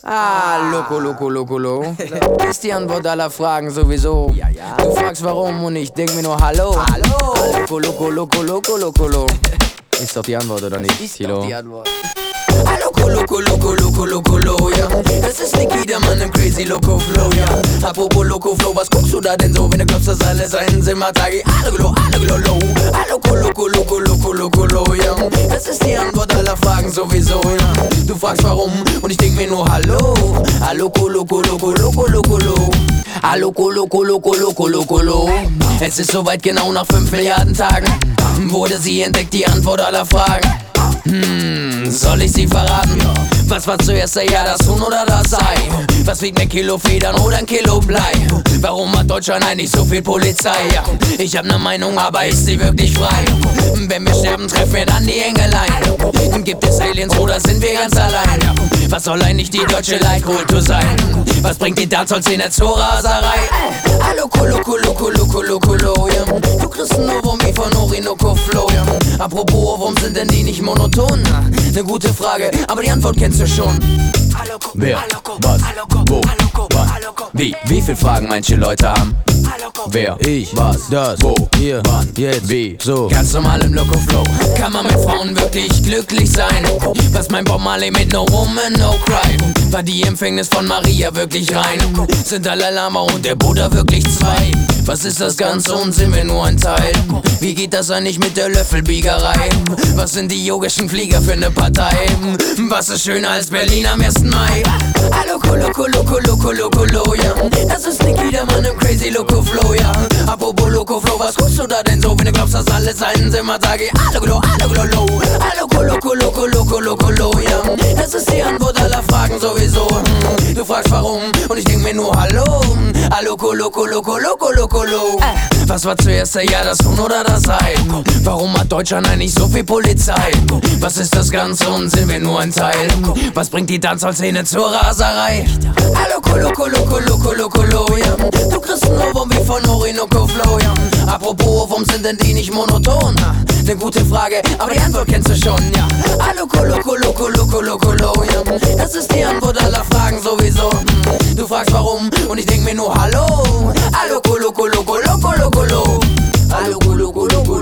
Loco, loco, loco, lo. Ist die Antwort aller Fragen sowieso. Du fragst warum und ich denk mir nur Hallo. Loco, loco, loco, loco, loco, lo. Ist doch die Antwort, oder nicht? Ist doch die Antwort. Loco, loco, loco, loco, loco, lo, ja. Das ist Niki, der Mann im Crazy Loco Flow, ja. Apropos Loco Flow, was guckst du da denn so, wenn du glaubst, dass alles einen Sinn macht? Sag ich, lo, lo. Loco, loco, loco, loco, loco, lo, ja. Das ist die Antwort aller Fragen sowieso, ja. Du fragst warum und ich denk mir nur Hallo. Loco, loco, loco, loco, loco, lo. Loco, loco, loco, loco, loco, lo. Es ist soweit, genau nach 5 Milliarden Tagen wurde sie entdeckt, die Antwort aller Fragen. Soll ich sie verraten? Was war zuerst ja, das Huhn oder das Ei? Was wiegt 1 Kilo Federn oder 1 Kilo Blei? Warum hat Deutschland eigentlich so viel Polizei? Ja, ich hab ne Meinung, aber ist sie wirklich frei? Wenn wir sterben, treffen wir dann die Engelein. Gibt es Aliens oder sind wir ganz allein? Was soll eigentlich die deutsche Leitkultur sein? Was bringt die Dancehall-Szene zur Raserei? Loco, loco, loco, loco, loco, lo, ja. Du kriegst ein Novum wie von Orinoco Flow, ja. Apropos, warum sind denn die nicht monoton? Ne gute Frage, aber die Antwort kennst du schon. Wer, was, wo, wann, wie viel Fragen manche Leute haben? Wer, ich, was, das, wo, hier, wann, jetzt, wie, so. Ganz normal im Loco Flow. Kann man mit Frauen wirklich glücklich sein? Was mein Bob Marley mit No Woman, No Cry? War die Empfängnis von Maria wirklich rein? Sind Dalai Lama und der Buddha wirklich zwei? Was ist das Ganze und sind wir nur ein Teil? Wie geht das eigentlich mit der Löffelbiegerei? Was sind die yogischen Flieger für ne Partei? Was ist schöner als Berlin am 1. Mai? Loco, loco, loco, loco, loco, lo, ja. Das ist Niki, der Mann im Crazy Loco Flow, ja. Apropos Loco Flow, was guckst du da denn so, wenn du glaubst, dass alles einen Sinn macht? Sag ich, lo, lo. Loco, loco, loco, loco, loco, lo, ja. Das ist die Antwort aller Fragen sowieso. Du fragst warum und ich denk mir nur Hallo. Loco, loco, loco, loco, loco, lo. Was war zuerst ja, das Huhn oder das Ei? Warum hat Deutschland eigentlich so viel Polizei? Was ist das Ganze und sind wir nur ein Teil? Was bringt die Dancehall-Szene zur Raserei? Loco, loco, loco, loco, loco, lo, ja. Du kriegst ein Novum wie von Orinoco Flow, ja. Apropos, warum sind denn die nicht monoton? Ne gute Frage, aber die Antwort kennst du schon, ja. Loco, loco, loco, loco, loco, lo, ja. Das ist die Antwort aller Fragen sowieso. Du fragst warum und ich denk mir nur Hallo. Loco, loco, loco, loco, loco, lo. Loco, loco, loco,